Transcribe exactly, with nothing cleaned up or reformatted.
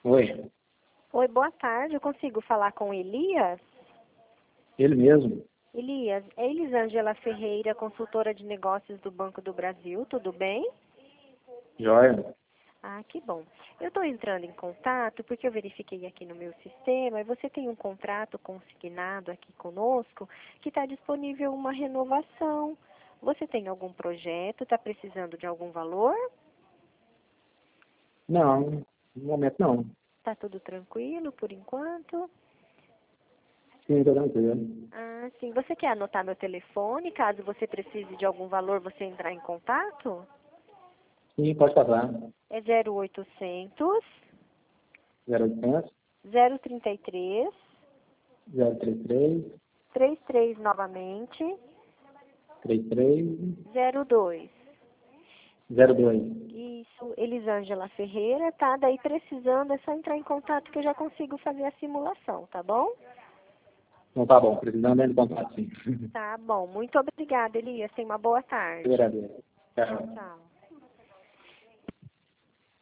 Oi, Oi, boa tarde. Eu consigo falar com Elias? ele mesmo. Elias, é Elisângela Ferreira, consultora de negócios do Banco do Brasil. Tudo bem? Joia. Ah, que bom. Eu estou entrando em contato porque eu verifiquei aqui no meu sistema e você tem um contrato consignado aqui conosco que está disponível uma renovação. Você tem algum projeto? Está precisando de algum valor? Não, no momento não. Está tudo tranquilo por enquanto? Sim, tô tranquilo. Ah, sim. Você quer anotar meu telefone? Caso você precise de algum valor, você entrar em contato? Sim, pode passar. É zero oitocentos, zero oitocentos, zero trinta e três, zero trinta e três, trinta e três novamente, trinta e três, zero dois. zero dois. Isso, Elisângela Ferreira, tá? Daí precisando é só entrar em contato que eu já consigo fazer a simulação, tá bom? Não, tá bom, precisando dentro de contato, sim. Tá bom. Muito obrigada, Elias. Tenha uma boa Eu tarde. agradeço. Tchau, Tchau. tchau.